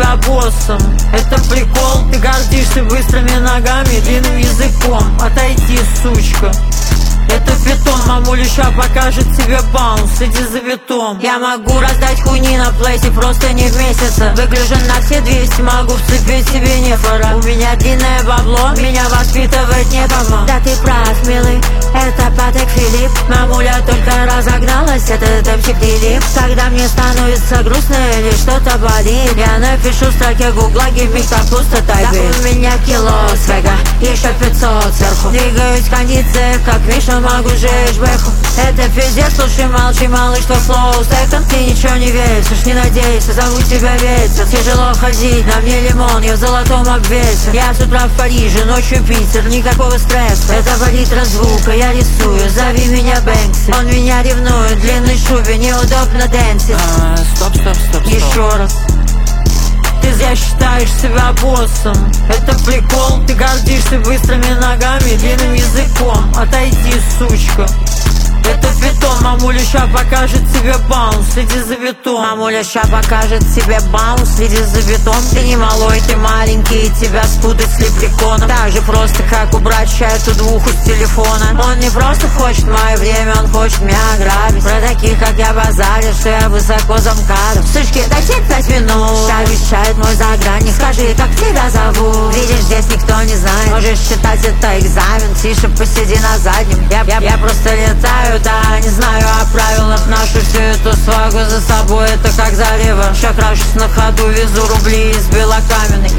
себя боссом. Это прикол, ты гордишься быстрыми ногами, длинным языком. Отойди, сучка. Это питон, мамуля ща покажет тебе баунс, следи за витом. Я могу раздать хуйни на плейсе, просто не в месяца. Выгляжу на все 200, могу вцепить себе нефора. У меня длинное бабло, меня воспитывать не помог. Да ты прав, милый, это Патрик Филипп. Мамуля только разогналась, это Демчик Дилип. Когда мне становится грустно или что-то болит, я напишу в строке гугла give me капуста тайбы. Да у меня кило свега, еще 500 сверху. Двигаюсь в кондициях, как Миша, могу жечь бэху. Это пиздец, слушай, молчи, малыш, что слоу секонд. Ты ничего не весишь, не надейся, зовут тебя ветер. Тяжело ходить, на мне лимон, я в золотом обвесе. Я с утра в Париже, ночью Питер, никакого стресса. Это палитра звука, я рисую, зови меня Бэнкси. Он меня ревнует, в длинной шубе, неудобно дэнсить. Стоп. Еще раз. Ты зря считаешь себя боссом. Это прикол, ты гордишься быстрыми ногами, длинным языком. Отойди, сучка. Это питон, мамуля ща покажет тебе баунс, следи за витом. Мамуля ща покажет тебе баунс, следи за витом. Ты не малой, ты маленький, и тебя спутать с лепреконом. Так же просто, как убрать эту двуху с телефона. Он не просто хочет мое время, он хочет меня ограбить. Про таких, как я, базарю, что я высоко замкадов. Сучки, дайте 5 минут. Ща вещает мой загранник, скажи, как тебя зовут. Видишь, здесь никто не знает, можешь считать это экзамен. Тише посиди на заднем, я просто летаю. Да, не знаю о правилах, ношу всю эту свагу за собой, это как зарево. Ща крашусь на ходу, везу рубли из белокаменной.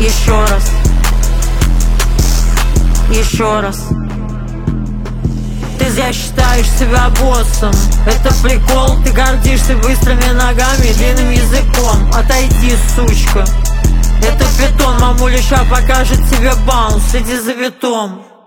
Еще раз. Ты зря считаешь себя боссом. Это прикол, ты гордишься быстрыми ногами, длинным языком. Отойди, сучка. Это питон, мамуля ща покажет тебе баунс, следи за витом.